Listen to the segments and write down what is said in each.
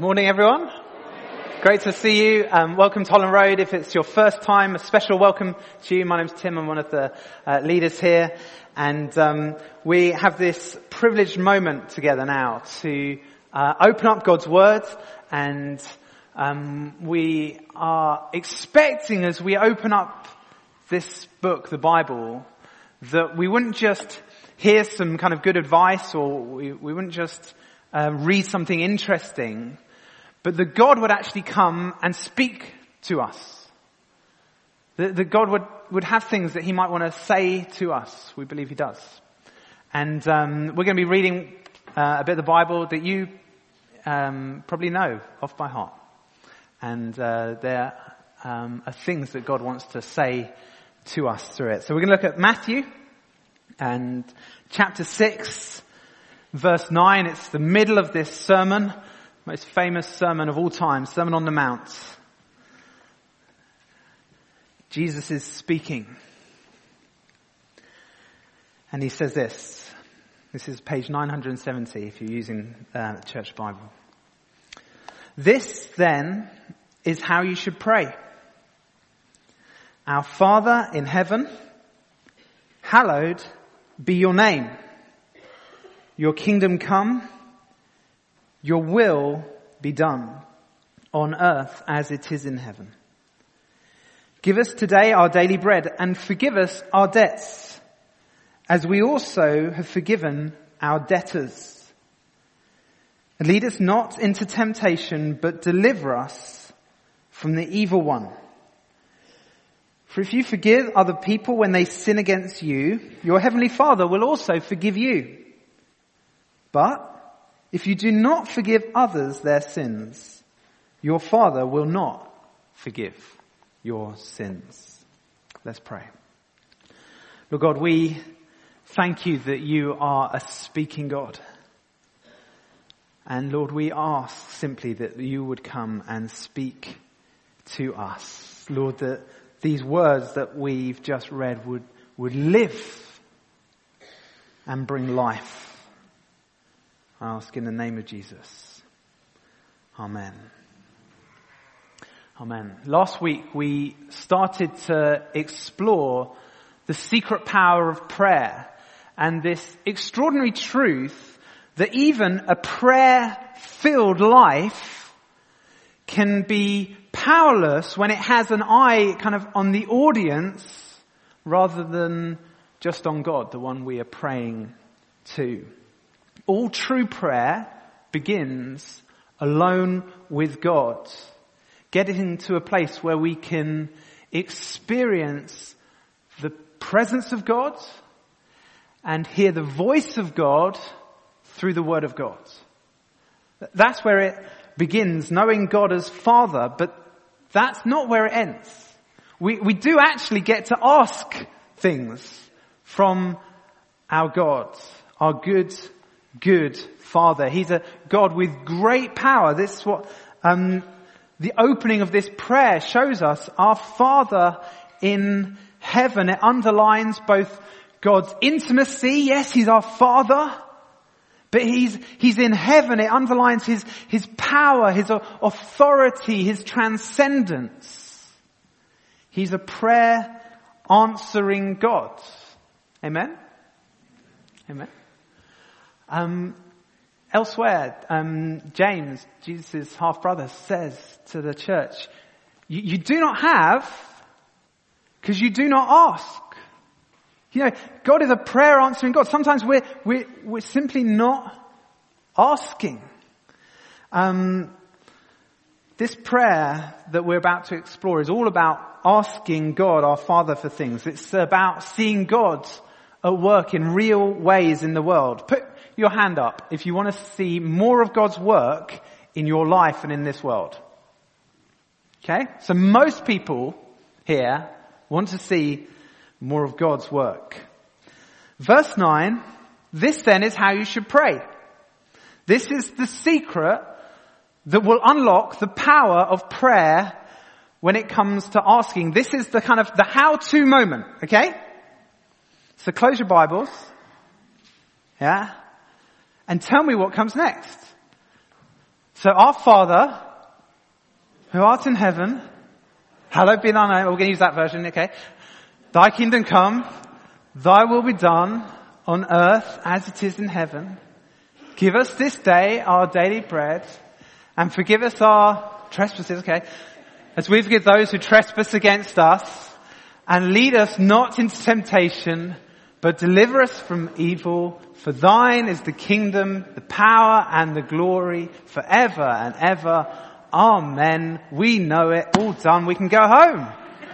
Morning, everyone. Great to see you. Welcome to Holland Road. If it's your first time, a special welcome to you. My name's Tim. I'm one of the leaders here. And we have this privileged moment together now to open up God's Word. And we are expecting, as we open up this book, the Bible, that we wouldn't just hear some kind of good advice, or we wouldn't just read something interesting, but that God would actually come and speak to us. That God would have things that He might want to say to us. We believe He does. And we're going to be reading a bit of the Bible that you probably know off by heart. And there are things that God wants to say to us through it. So we're going to look at Matthew and chapter 6. Verse 9, it's the middle of this sermon, most famous sermon of all time, Sermon on the Mount. Jesus is speaking. And He says this. This is page 970 if you're using the Church Bible. This then is how you should pray. Our Father in heaven, hallowed be your name. Your kingdom come, your will be done on earth as it is in heaven. Give us today our daily bread and forgive us our debts as we also have forgiven our debtors. And lead us not into temptation, but deliver us from the evil one. For if you forgive other people when they sin against you, your heavenly Father will also forgive you. But if you do not forgive others their sins, your Father will not forgive your sins. Let's pray. Lord God, we thank you that you are a speaking God. And Lord, we ask simply that you would come and speak to us. Lord, that these words that we've just read would live and bring life. I ask in the name of Jesus. Amen. Amen. Last week we started to explore the secret power of prayer and this extraordinary truth that even a prayer-filled life can be powerless when it has an eye kind of on the audience rather than just on God, the one we are praying to. All true prayer begins alone with God. Getting to a place where we can experience the presence of God and hear the voice of God through the Word of God. That's where it begins, knowing God as Father, but that's not where it ends. We do actually get to ask things from our God, our good Father. He's a God with great power. This is what the opening of this prayer shows us. Our Father in heaven. It underlines both God's intimacy. Yes, He's our Father. But He's in heaven. It underlines His power, His authority, His transcendence. He's a prayer answering God. Amen? Amen. Elsewhere, James, Jesus' half-brother, says to the church, you do not have because you do not ask. You know, God is a prayer answering God. Sometimes we're simply not asking. This prayer that we're about to explore is all about asking God, our Father, for things. It's about seeing God at work in real ways in the world. Put your hand up if you want to see more of God's work in your life and in this world. Okay? So most people here want to see more of God's work. Verse 9, this then is how you should pray. This is the secret that will unlock the power of prayer when it comes to asking. This is the kind of the how-to moment, okay? So close your Bibles. Yeah? And tell me what comes next. So our Father, who art in heaven, hallowed be thy name. We're going to use that version, okay? Thy kingdom come, thy will be done on earth as it is in heaven. Give us this day our daily bread and forgive us our trespasses, okay? As we forgive those who trespass against us, and lead us not into temptation, but deliver us from evil. For thine is the kingdom, the power, and the glory forever and ever. Amen. We know it. All done. We can go home.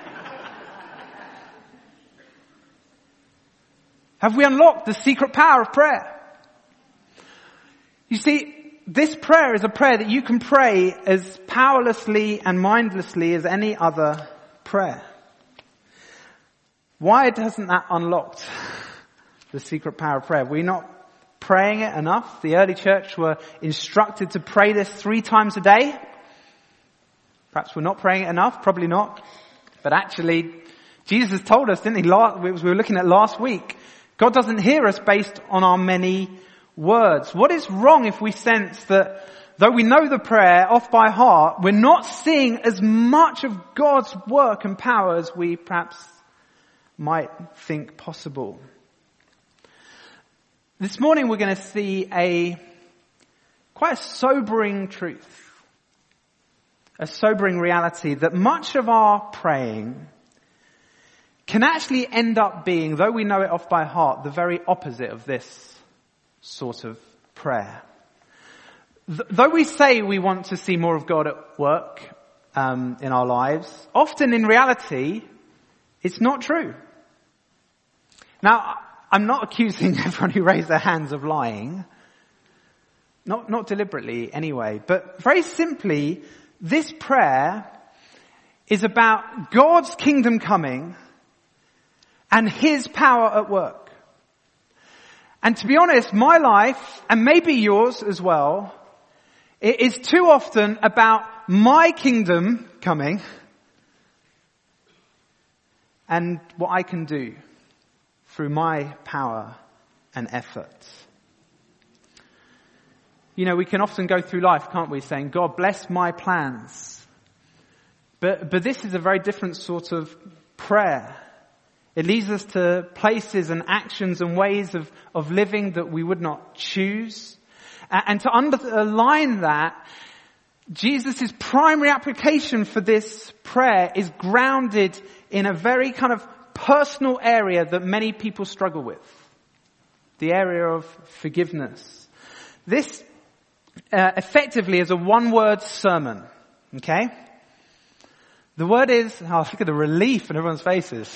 Have we unlocked the secret power of prayer? You see, this prayer is a prayer that you can pray as powerlessly and mindlessly as any other prayer. Why doesn't that unlock the secret power of prayer? We're not praying it enough. The early church were instructed to pray this 3 times a day. Perhaps we're not praying it enough, probably not. But actually, Jesus told us, didn't he? We were looking at last week. God doesn't hear us based on our many words. What is wrong if we sense that though we know the prayer off by heart, we're not seeing as much of God's work and power as we perhaps might think possible? This morning we're going to see quite a sobering truth, a sobering reality that much of our praying can actually end up being, though we know it off by heart, the very opposite of this sort of prayer. Though we say we want to see more of God at work in our lives, often in reality it's not true. Now, I'm not accusing everyone who raised their hands of lying. Not deliberately anyway. But very simply, this prayer is about God's kingdom coming and His power at work. And to be honest, my life, and maybe yours as well, it is too often about my kingdom coming and what I can do through my power and effort. You know, we can often go through life, can't we, saying, God bless my plans. But this is a very different sort of prayer. It leads us to places and actions and ways of living that we would not choose. And to underline that, Jesus' primary application for this prayer is grounded in a very kind of personal area that many people struggle with. The area of forgiveness. This effectively is a one-word sermon. Okay? The word is, look at the relief in everyone's faces.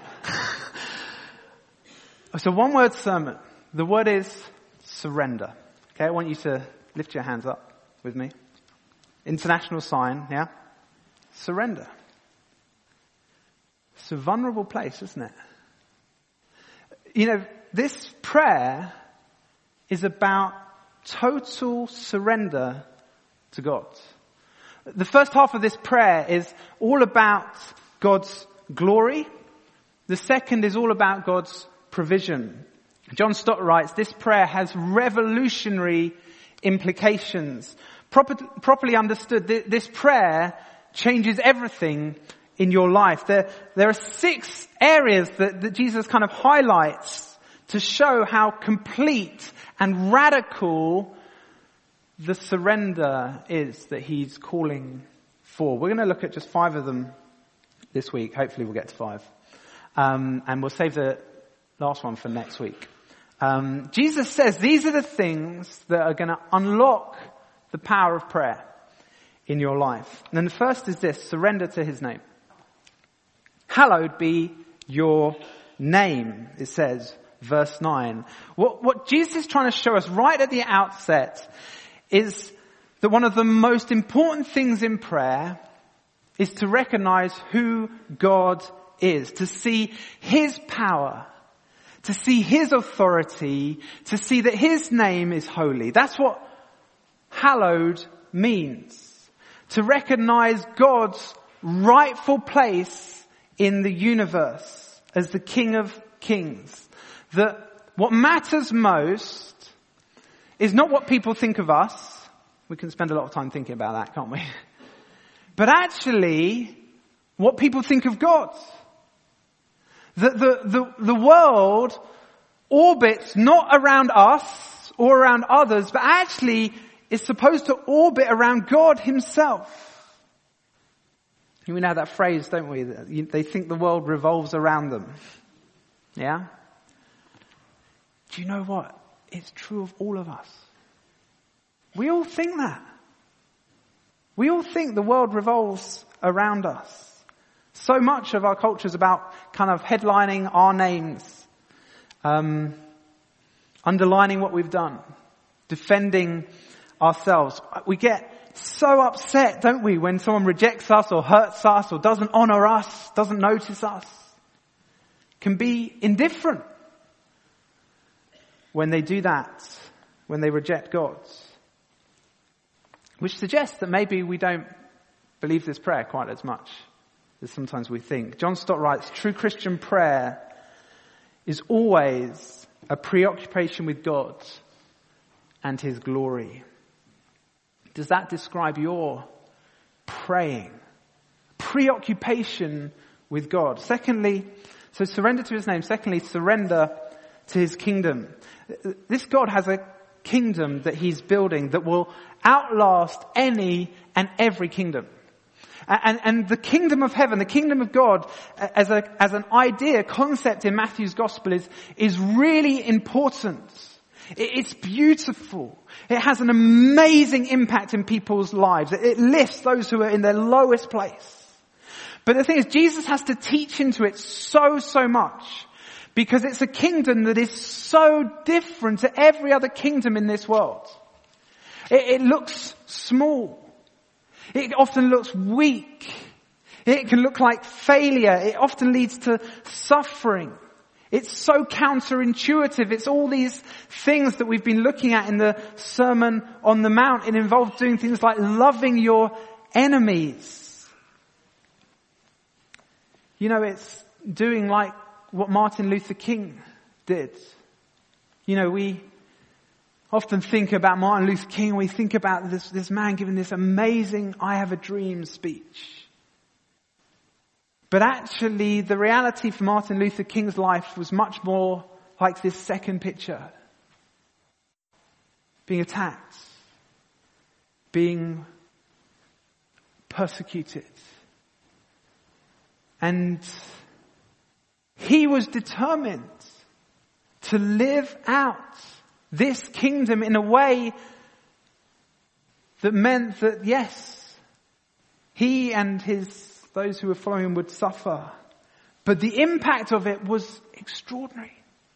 It's a one-word sermon. The word is surrender. Okay, I want you to lift your hands up with me. International sign, yeah? Surrender. It's a vulnerable place, isn't it? You know, this prayer is about total surrender to God. The first half of this prayer is all about God's glory. The second is all about God's provision. John Stott writes, this prayer has revolutionary implications. Properly understood, this prayer changes everything in your life. There are 6 areas that Jesus kind of highlights to show how complete and radical the surrender is that He's calling for. We're going to look at just 5 of them this week. Hopefully we'll get to 5. And we'll save the last one for next week. Jesus says these are the things that are going to unlock the power of prayer in your life. And then the first is this: surrender to His name. Hallowed be your name, it says, verse 9. What Jesus is trying to show us right at the outset is that one of the most important things in prayer is to recognize who God is, to see His power, to see His authority, to see that His name is holy. That's what hallowed means. To recognize God's rightful place in the universe as the King of Kings. That what matters most is not what people think of us, We can spend a lot of time thinking about that, can't we? But actually, what people think of God. The world orbits not around us or around others, but actually is supposed to orbit around God himself. We know that phrase, don't we? They think the world revolves around them. Yeah? Do you know what? It's true of all of us. We all think that. We all think the world revolves around us. So much of our culture is about kind of headlining our names, underlining what we've done, defending ourselves. We get so upset, don't we, when someone rejects us or hurts us or doesn't honor us, doesn't notice us. Can be indifferent when they do that, when they reject God. Which suggests that maybe we don't believe this prayer quite as much as sometimes we think. John Stott writes, true Christian prayer is always a preoccupation with God and his glory. Does that describe your praying? Preoccupation with God. Secondly, so surrender to his name. Secondly, surrender to his kingdom. This God has a kingdom that he's building that will outlast any and every kingdom. And the kingdom of heaven, the kingdom of God, as an idea, concept in Matthew's gospel is really important. It's beautiful. It has an amazing impact in people's lives. It lifts those who are in their lowest place. But the thing is, Jesus has to teach into it so much, because it's a kingdom that is so different to every other kingdom in this world. It looks small. It often looks weak. It can look like failure. It often leads to suffering. It's so counterintuitive. It's all these things that we've been looking at in the Sermon on the Mount. It involves doing things like loving your enemies. You know, it's doing like what Martin Luther King did. You know, we often think about Martin Luther King. We think about this man giving this amazing I Have a Dream speech. But actually, the reality for Martin Luther King's life was much more like this second picture. Being attacked. Being persecuted. And he was determined to live out this kingdom in a way that meant that, yes, he and those who were following him would suffer. But the impact of it was extraordinary.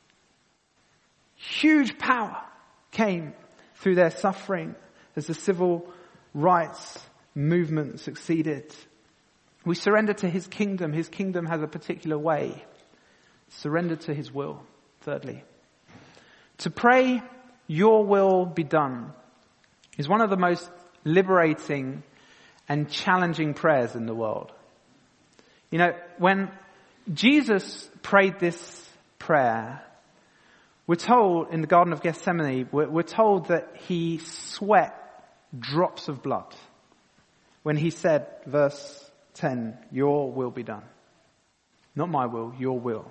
Huge power came through their suffering as the civil rights movement succeeded. We surrender to his kingdom. His kingdom has a particular way. Surrender to his will. Thirdly, to pray, your will be done, is one of the most liberating and challenging prayers in the world. You know, when Jesus prayed this prayer, we're told in the Garden of Gethsemane, we're told that he sweat drops of blood when he said, verse 10, your will be done. Not my will, your will.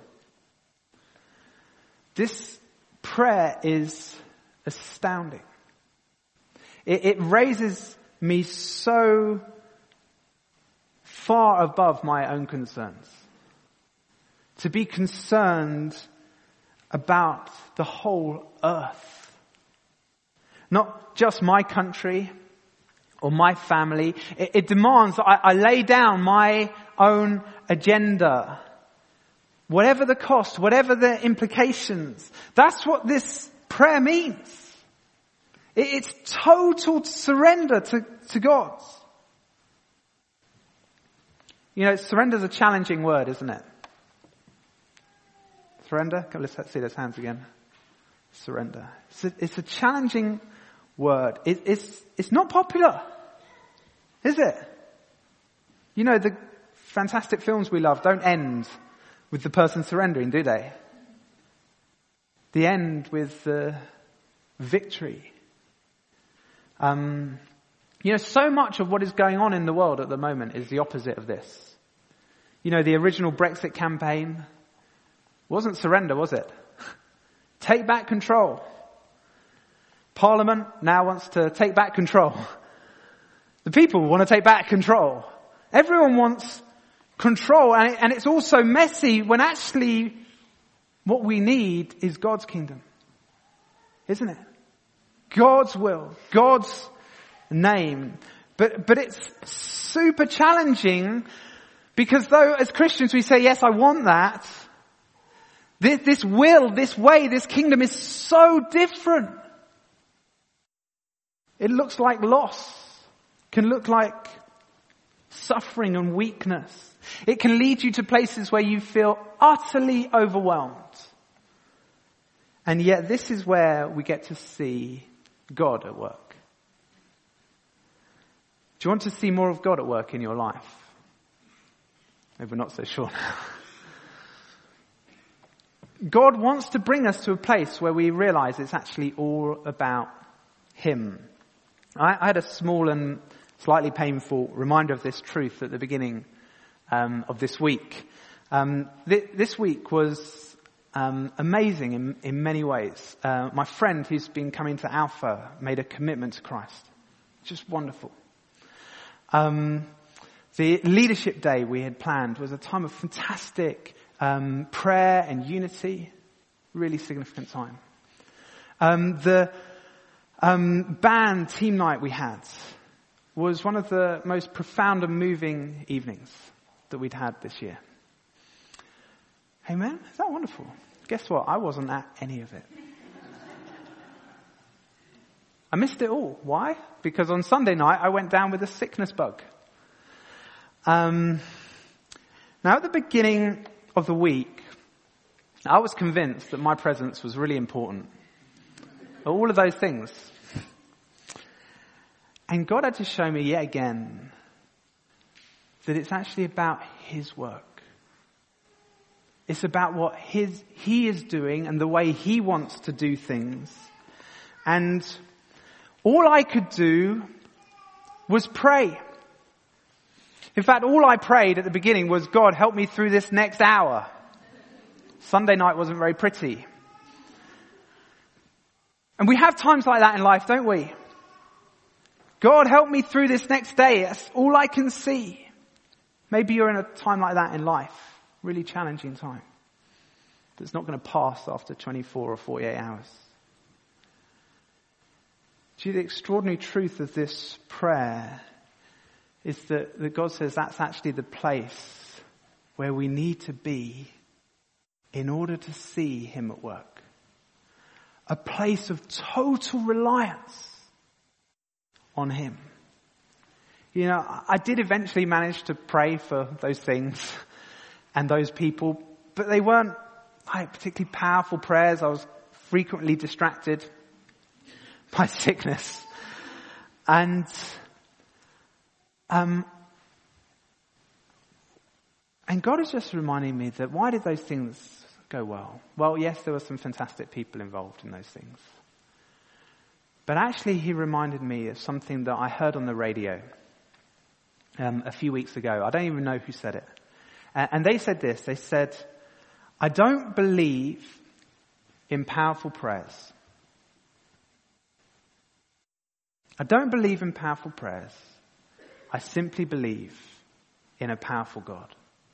This prayer is astounding. It raises me so far above my own concerns. To be concerned about the whole earth. Not just my country or my family. It demands that I lay down my own agenda. Whatever the cost, whatever the implications. That's what this prayer means. It's total surrender to God. You know, surrender's a challenging word, isn't it? Surrender? Let's see those hands again. Surrender. It's a challenging word. It's not popular, is it? You know, the fantastic films we love don't end with the person surrendering, do they? They end with the victory. You know, so much of what is going on in the world at the moment is the opposite of this. You know, the original Brexit campaign wasn't surrender, was it? Take back control. Parliament now wants to take back control. The people want to take back control. Everyone wants control, and it's also messy when actually what we need is God's kingdom. Isn't it? God's will, God's name. But it's super challenging because though as Christians we say, yes, I want that, this will, this way, this kingdom is so different. It looks like loss, can look like suffering and weakness. It can lead you to places where you feel utterly overwhelmed. And yet this is where we get to see God at work. Do you want to see more of God at work in your life? Maybe we're not so sure now. God wants to bring us to a place where we realize it's actually all about Him. I had a small and slightly painful reminder of this truth at the beginning of this week. This week was amazing in many ways. My friend who's been coming to Alpha made a commitment to Christ. Just wonderful. The leadership day we had planned was a time of fantastic prayer and unity. Really significant time. The band team night we had was one of the most profound and moving evenings that we'd had this year. Amen? Is that wonderful? Guess what? I wasn't at any of it. I missed it all. Why? Because on Sunday night I went down with a sickness bug. Now at the beginning of the week, I was convinced that my presence was really important. All of those things. And God had to show me yet again that it's actually about His work. It's about what He is doing and the way He wants to do things. And all I could do was pray. In fact, all I prayed at the beginning was, God, help me through this next hour. Sunday night wasn't very pretty. And we have times like that in life, don't we? God, help me through this next day. That's all I can see. Maybe you're in a time like that in life. Really challenging time. That's not going to pass after 24 or 48 hours. See, the extraordinary truth of this prayer is that God says that's actually the place where we need to be in order to see Him at work. A place of total reliance on Him. You know, I did eventually manage to pray for those things and those people, but they weren't particularly powerful prayers. I was frequently distracted by sickness. And God is just reminding me that why did those things go well? Well, yes, there were some fantastic people involved in those things. But actually, He reminded me of something that I heard on the radio a few weeks ago. I don't even know who said it. And they said this. They said, I don't believe in powerful prayers. I don't believe in powerful prayers. I simply believe in a powerful God.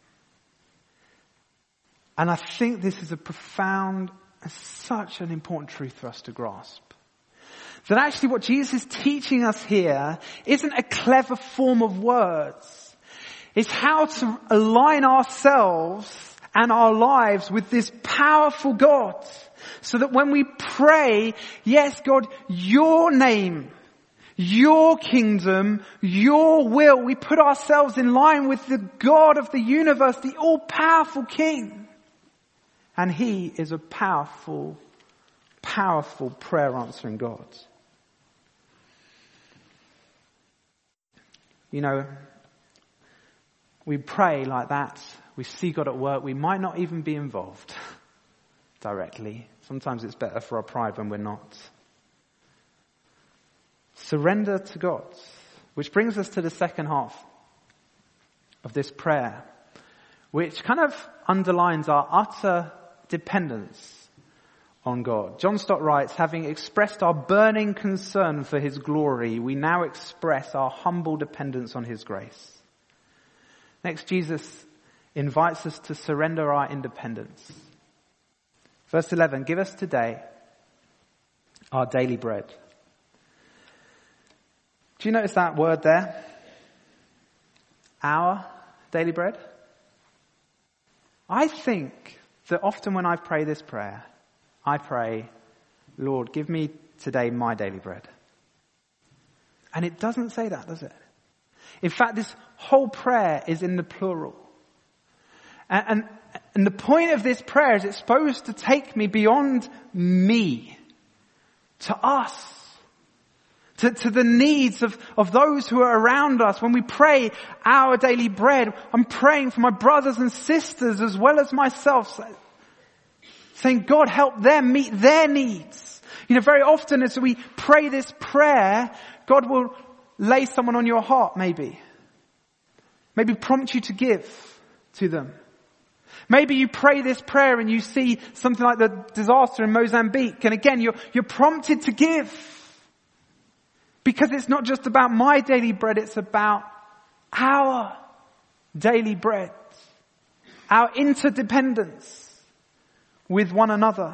And I think this is a profound and such an important truth for us to grasp. That actually what Jesus is teaching us here isn't a clever form of words. It's how to align ourselves and our lives with this powerful God. So that when we pray, yes, God, your name, your kingdom, your will, we put ourselves in line with the God of the universe, the all-powerful King. And He is a powerful, powerful prayer answering God. You know, we pray like that. We see God at work. We might not even be involved directly. Sometimes it's better for our pride when we're not. Surrender to God. Which brings us to the second half of this prayer, which kind of underlines our utter dependence on God. John Stott writes, having expressed our burning concern for his glory, we now express our humble dependence on his grace. Next, Jesus invites us to surrender our independence. Verse 11, give us today our daily bread. Do you notice that word there? Our daily bread? I think that often when I pray this prayer, I pray, Lord, give me today my daily bread. And it doesn't say that, does it? In fact, this whole prayer is in the plural. And the point of this prayer is it's supposed to take me beyond me, to us, to the needs of those who are around us. When we pray our daily bread, I'm praying for my brothers and sisters as well as myself, saying, God, help them meet their needs. You know, very often as we pray this prayer, God will lay someone on your heart, maybe prompt you to give to them. Maybe you pray this prayer and you see something like the disaster in Mozambique, and again, you're prompted to give. Because it's not just about my daily bread, it's about our daily bread. Our interdependence with one another.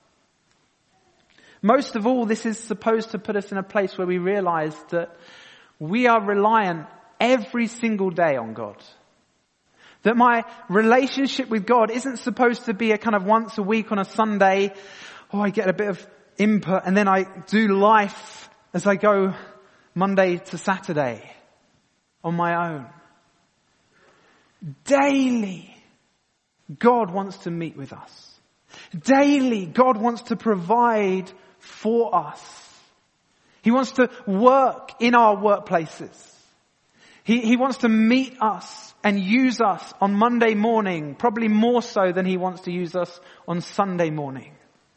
Most of all, this is supposed to put us in a place where we realize that we are reliant every single day on God. That my relationship with God isn't supposed to be a kind of once a week on a Sunday, I get a bit of input and then I do life as I go Monday to Saturday on my own. Daily, God wants to meet with us. Daily, God wants to provide for us. He wants to work in our workplaces. He wants to meet us and use us on Monday morning, probably more so than he wants to use us on Sunday morning.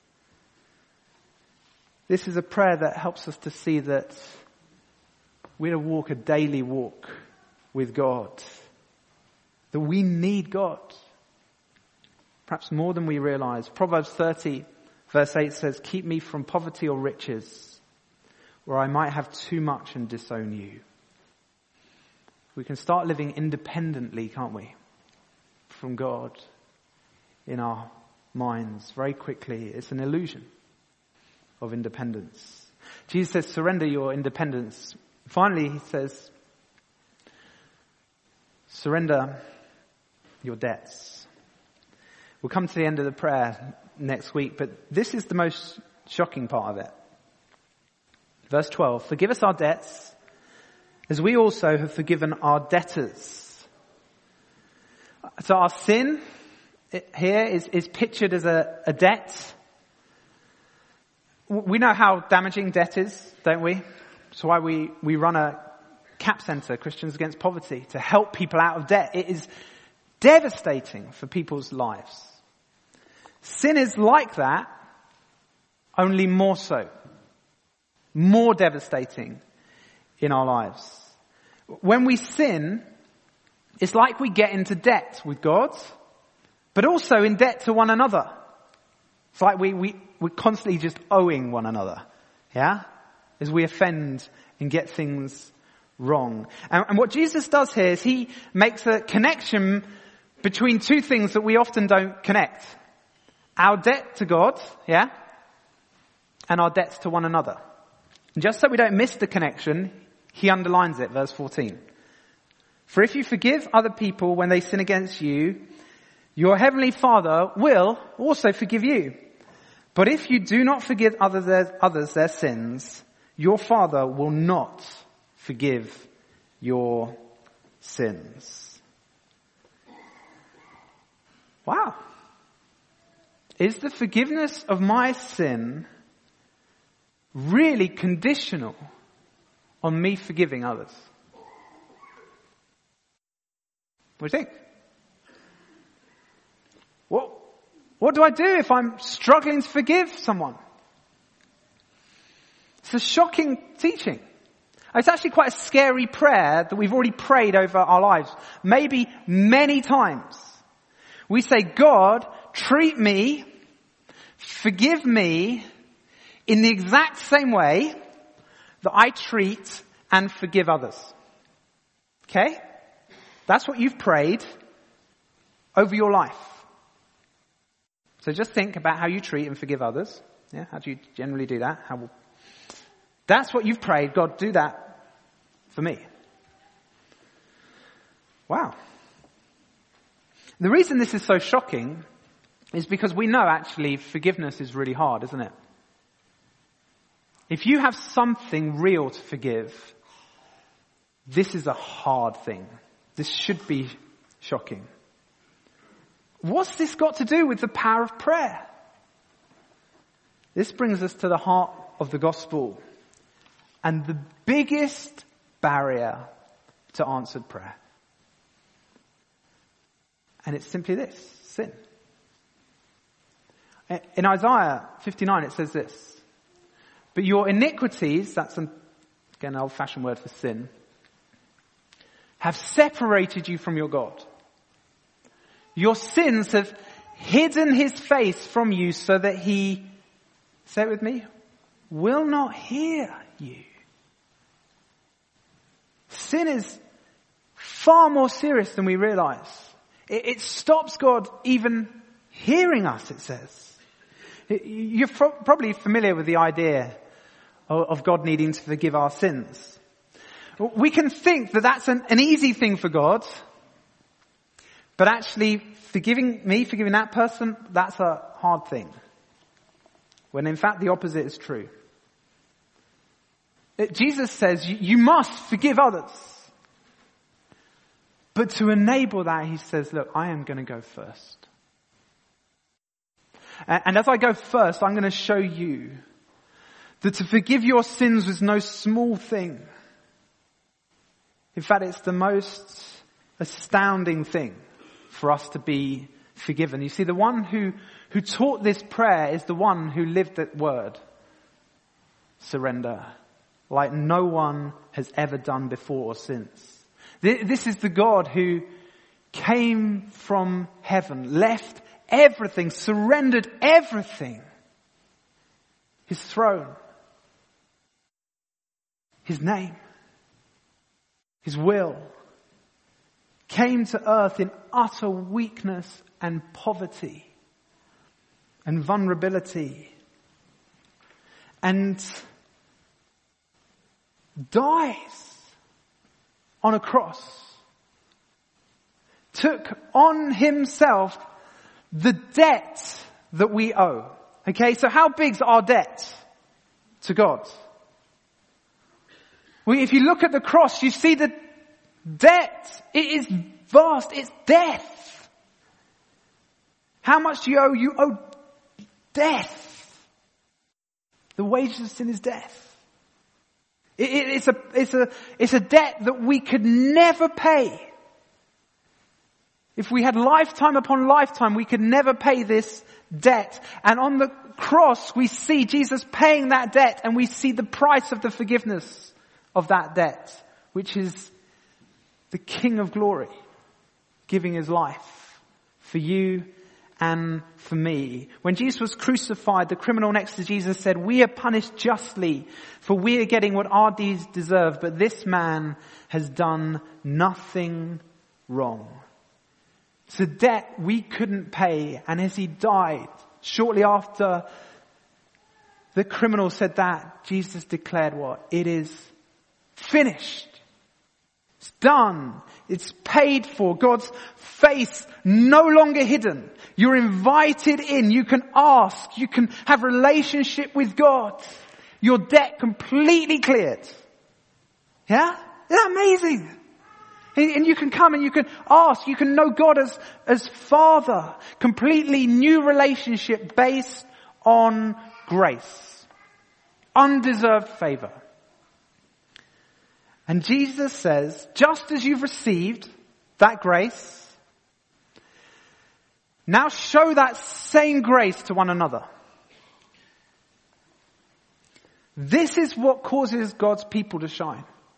This is a prayer that helps us to see that we're to walk a daily walk with God. That we need God. Perhaps more than we realize. Proverbs 30 verse 8 says, keep me from poverty or riches, where I might have too much and disown you. We can start living independently, can't we? From God in our minds very quickly. It's an illusion of independence. Jesus says, surrender your independence. Finally, he says, surrender your debts. We'll come to the end of the prayer next week, but this is the most shocking part of it. Verse 12, forgive us our debts as we also have forgiven our debtors. So our sin here is pictured as a debt. We know how damaging debt is, don't we? That's why we run a CAP Centre, Christians Against Poverty, to help people out of debt. It is devastating for people's lives. Sin is like that, only more so. More devastating in our lives. When we sin, it's like we get into debt with God, but also in debt to one another. It's like we're constantly just owing one another. Yeah? As we offend and get things wrong. And what Jesus does here is he makes a connection between two things that we often don't connect. Our debt to God, yeah? And our debts to one another. And just so we don't miss the connection, he underlines it, verse 14. For if you forgive other people when they sin against you, your heavenly Father will also forgive you. But if you do not forgive others their sins, your Father will not forgive your sins. Wow. Is the forgiveness of my sin really conditional on me forgiving others? What do you think? What do I do if I'm struggling to forgive someone? It's a shocking teaching. It's actually quite a scary prayer that we've already prayed over our lives. Maybe many times. We say, God, treat me, forgive me in the exact same way that I treat and forgive others. Okay? That's what you've prayed over your life. So just think about how you treat and forgive others. Yeah, how do you generally do that? That's what you've prayed. God, do that for me. Wow. The reason this is so shocking is because we know actually forgiveness is really hard, isn't it? If you have something real to forgive, this is a hard thing. This should be shocking. What's this got to do with the power of prayer? This brings us to the heart of the gospel and the biggest barrier to answered prayer. And it's simply this, sin. In Isaiah 59 it says this, but your iniquities, that's again an old-fashioned word for sin, have separated you from your God. Your sins have hidden his face from you so that he, say it with me, will not hear you. Sin is far more serious than we realize. It stops God even hearing us, it says. You're probably familiar with the idea of God needing to forgive our sins. We can think that that's an easy thing for God, but actually forgiving that person, that's a hard thing. When in fact the opposite is true. Jesus says you must forgive others. But to enable that, he says, look, I am going to go first. And as I go first, I'm going to show you that to forgive your sins was no small thing. In fact, it's the most astounding thing for us to be forgiven. You see, the one who taught this prayer is the one who lived that word. Surrender. Like no one has ever done before or since. This is the God who came from heaven, left everything, surrendered everything. His throne, his name, his will, came to earth in utter weakness and poverty and vulnerability and dies on a cross, took on himself the debt that we owe. Okay, so how big's our debt to God? Well, if you look at the cross, you see the debt. It is vast. It's death. How much do you owe? You owe death. The wages of sin is death. It's a debt that we could never pay. If we had lifetime upon lifetime, we could never pay this debt. And on the cross, we see Jesus paying that debt, and we see the price of the forgiveness of that debt, which is the King of Glory giving his life for you and for me. When Jesus was crucified, the criminal next to Jesus said, we are punished justly, for we are getting what our deeds deserve, but this man has done nothing wrong. It's a debt we couldn't pay, and as he died, shortly after the criminal said that, Jesus declared what? It is finished. It's done. It's paid for. God's face no longer hidden. You're invited in. You can ask. You can have relationship with God. Your debt completely cleared. Yeah? Isn't that amazing? And you can come and you can ask. You can know God as Father. Completely new relationship based on grace. Undeserved favor. And Jesus says, just as you've received that grace, now show that same grace to one another. This is what causes God's people to shine.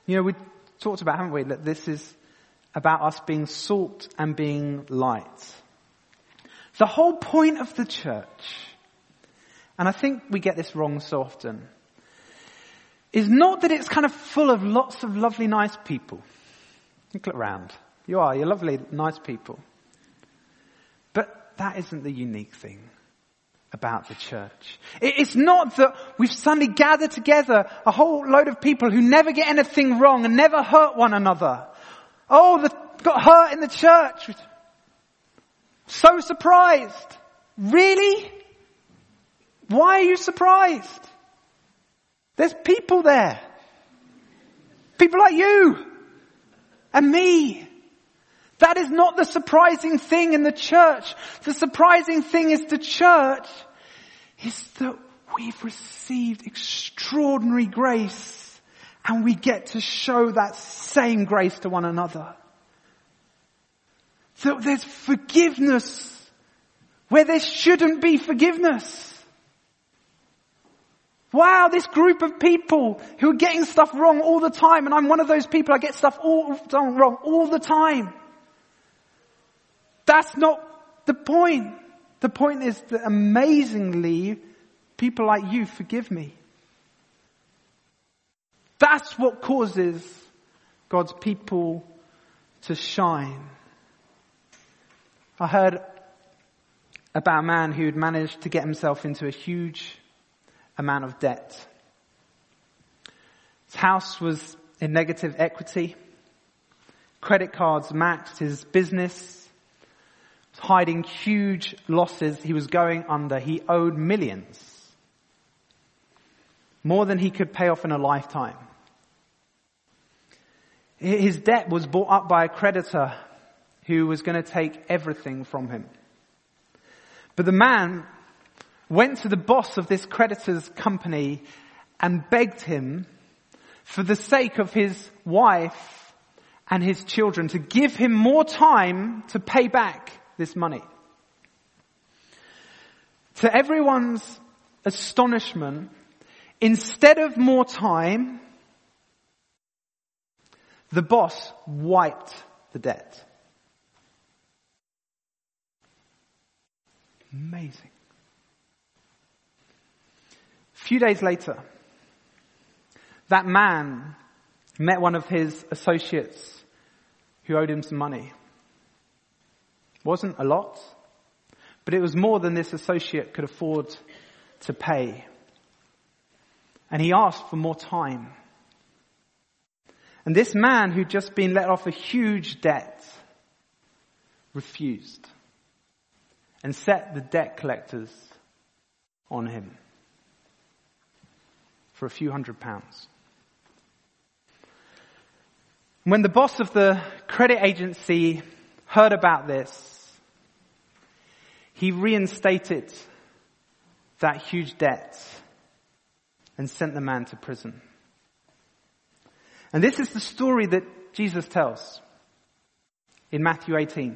We talked about, haven't we, that this is about us being salt and being light. The whole point of the church, and I think we get this wrong so often, is not that it's kind of full of lots of lovely, nice people. Look around. You're lovely, nice people. But that isn't the unique thing about the church. It's not that we've suddenly gathered together a whole load of people who never get anything wrong and never hurt one another. Oh, they got hurt in the church. So surprised. Really? Why are you surprised? There's people there. People like you and me. That is not the surprising thing in the church. The surprising thing is the church is that we've received extraordinary grace and we get to show that same grace to one another. So there's forgiveness where there shouldn't be forgiveness. Wow, this group of people who are getting stuff wrong all the time, and I'm one of those people, I get stuff all wrong all the time. That's not the point. The point is that amazingly, people like you forgive me. That's what causes God's people to shine. I heard about a man who had managed to get himself into a huge amount of debt. His house was in negative equity. Credit cards maxed. His business was hiding huge losses. He was going under. He owed millions. More than he could pay off in a lifetime. His debt was bought up by a creditor who was going to take everything from him. But the man went to the boss of this creditor's company and begged him, for the sake of his wife and his children, to give him more time to pay back this money. To everyone's astonishment, instead of more time, the boss wiped the debt. Amazing. A few days later, that man met one of his associates who owed him some money. Wasn't a lot, but it was more than this associate could afford to pay. And he asked for more time. And this man who'd just been let off a huge debt refused and set the debt collectors on him for a few £100s. When the boss of the credit agency heard about this, he reinstated that huge debt and sent the man to prison. And this is the story that Jesus tells in Matthew 18.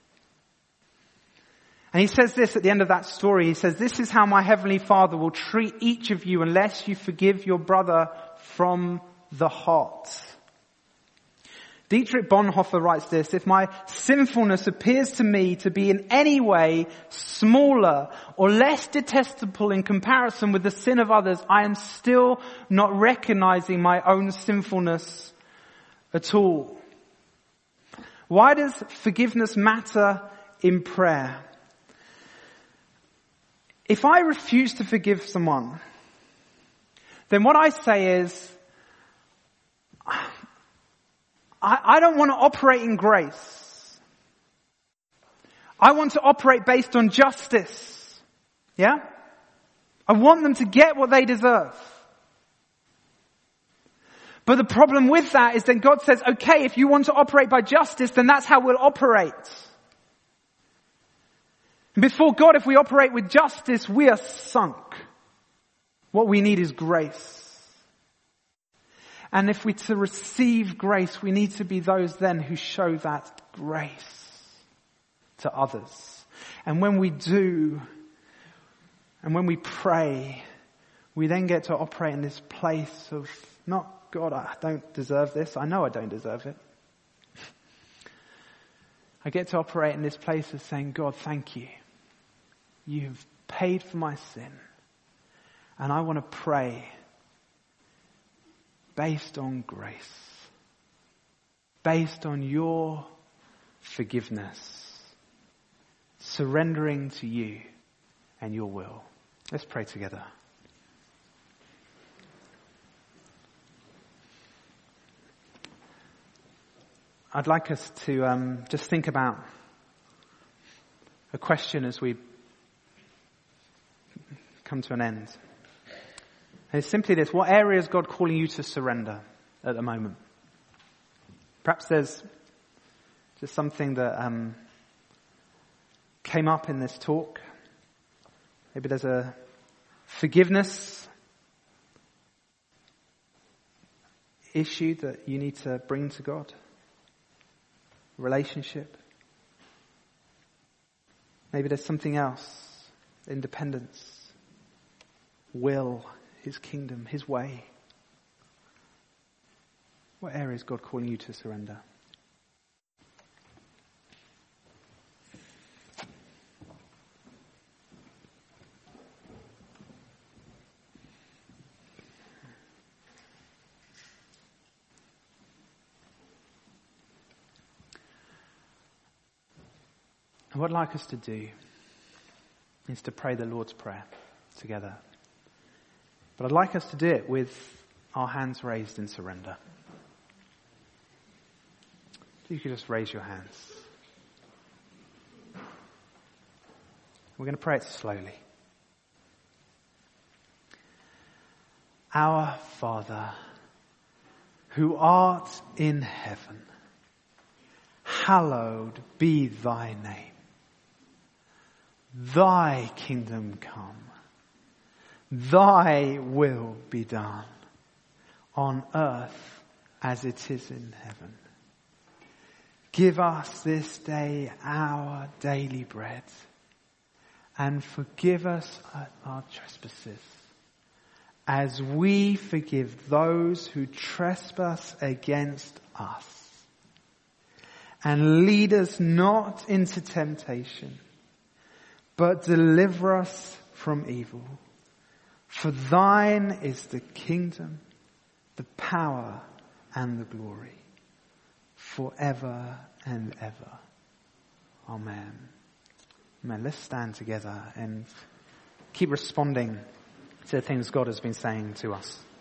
And he says this at the end of that story. He says, "This is how my heavenly Father will treat each of you unless you forgive your brother from the heart." Dietrich Bonhoeffer writes this: "If my sinfulness appears to me to be in any way smaller or less detestable in comparison with the sin of others, I am still not recognizing my own sinfulness at all." Why does forgiveness matter in prayer? If I refuse to forgive someone, then what I say is, I don't want to operate in grace. I want to operate based on justice. Yeah? I want them to get what they deserve. But the problem with that is then God says, okay, if you want to operate by justice, then that's how we'll operate. And before God, if we operate with justice, we are sunk. What we need is grace. And if we're to receive grace, we need to be those then who show that grace to others. And when we do, and when we pray, we then get to operate in this place of not God, I don't deserve this. I know I don't deserve it. I get to operate in this place of saying, God, thank you. You've paid for my sin. And I want to pray based on grace. Based on your forgiveness. Surrendering to you and your will. Let's pray together. I'd like us to just think about a question as we come to an end. And it's simply this: what area is God calling you to surrender at the moment? Perhaps there's just something that came up in this talk. Maybe there's a forgiveness issue that you need to bring to God. Relationship. Maybe there's something else. Independence. Will. His kingdom. His way. What area is God calling you to surrender? And what I'd like us to do is to pray the Lord's Prayer together. But I'd like us to do it with our hands raised in surrender. If you could just raise your hands. We're going to pray it slowly. Our Father, who art in heaven, hallowed be thy name. Thy kingdom come. Thy will be done on earth as it is in heaven. Give us this day our daily bread, and forgive us our trespasses, as we forgive those who trespass against us. And lead us not into temptation, but deliver us from evil. For thine is the kingdom, the power, and the glory, forever and ever. Amen. Amen. Let's stand together and keep responding to the things God has been saying to us.